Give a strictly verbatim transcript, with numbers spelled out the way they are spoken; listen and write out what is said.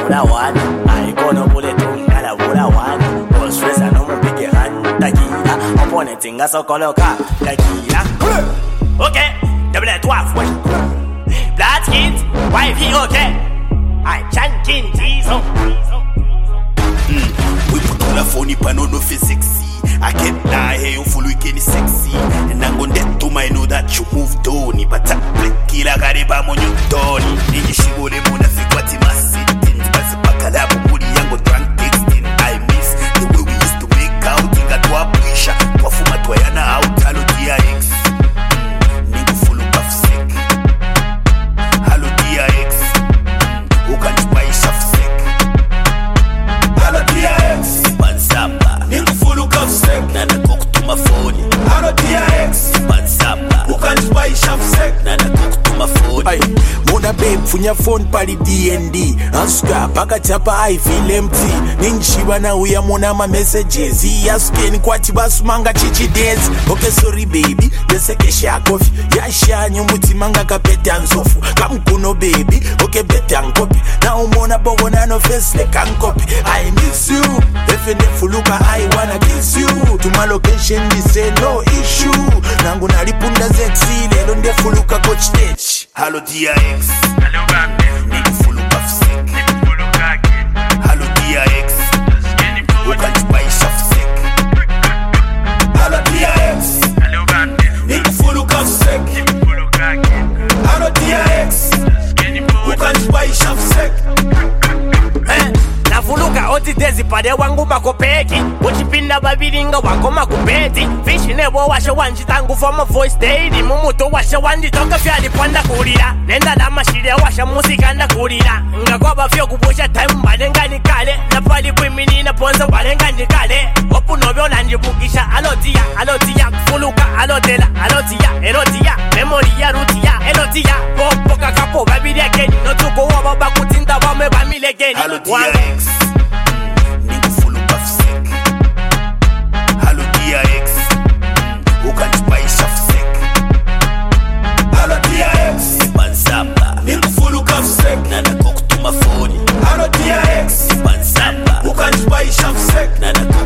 bula one. I gonna bullet ngala bula one. Boss stress no mo big hand takila. Opponent inga so koloka takila. Okay, double twelve way. Blood kids, wifey okay. I chanting diesel. Mm, we put la phone pano no feel sexy. I can't lie, hey, you full weekend sexy. And I'm gonna get to my know that you move Tony. But I'm kila gariba mon you Tony. Nigi shigo de mona fikwati masitin. Basi pakalabu mudi yango drunk texting. I miss the way we used to make out. Inga tuwa puisha, kwa fuma tuwa yana out. Halo D I X, mm, nigi full of sick. Halo D I X, mm, ukanjumaisha sick. Halo D I X, Banzamba, nigi full of sick. Nana cook to my phone. Halo D I X, Banzamba, ukanjumaisha sick. Nana cook to my phone. Ay, mona babe funya phone pali D N D. Asuka paka chapa I feel empty. Ninjishiba na uya mona ma messages. Iyasuke ni kwa chibasu manga chichi dance. Okay sorry baby, leseke sha coffee. Ya sha nyumuti manga kapete ansofu. Kamkuno baby, okay bete ankopi. Na umona bogo na no face le kankopi. I miss you, if you nefuluka I wanna kiss you. To my location we say no issue. Nangu nalipunda sexy, lelo ndefuluka coach stage. Halo D I X, Hello baby, nigga full of sick. nigga full of cocky. Halo D I X, Skinny full of ukanjumaisha sick. Halo D I X, Hello baby, nigga full of sick. nigga full of cocky. Halo D I X, Skinny full of ukanjumaisha sick. Eh, nafuluka oti dezi pade wangu makopeki. Uchipinda babiringa wako makupeti. Fishi nebo washa wanji tangu for my voice daily. Mumuto washa wandi toka fyali panda kulira. Nenda la mashire washa musika na kulira. Nga kwa bafyo kubusha time balenga nikale. Na pali kwimini na ponza balenga nikale. Opu nobyo nanjibukisha alotia, alotia. Fuluka alotela, alotia, elotia. Memory ya rutia, elotia. Popo kakapo babiri again. No tuko waba bakutinda wame bamile again. Halo D I X, mm, nigga full of sick. Halo D I X, mm, ukanjumaisha sick. Halo D I X, Banzamba, nigga full of sick. Nana cook to my phone. Halo D I X, Banzamba, ukanjumaisha sick. Nana